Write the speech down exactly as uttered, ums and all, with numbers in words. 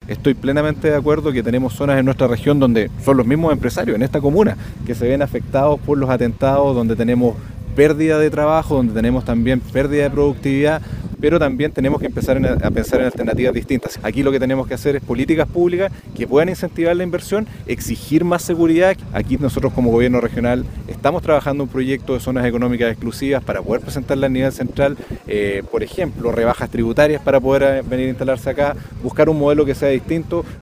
estoy plenamente de acuerdo que tenemos zonas en nuestra región donde son los mismos empresarios, en esta comuna, que se ven afectados por los atentados, donde tenemos pérdida de trabajo, donde tenemos también pérdida de productividad, pero también tenemos que empezar a pensar en alternativas distintas. Aquí lo que tenemos que hacer es políticas públicas que puedan incentivar la inversión, exigir más seguridad. Aquí nosotros como gobierno regional estamos trabajando un proyecto de zonas económicas exclusivas para poder presentarla a nivel central, eh, por ejemplo, rebajas tributarias para poder venir a instalarse acá, buscar un modelo que sea distinto.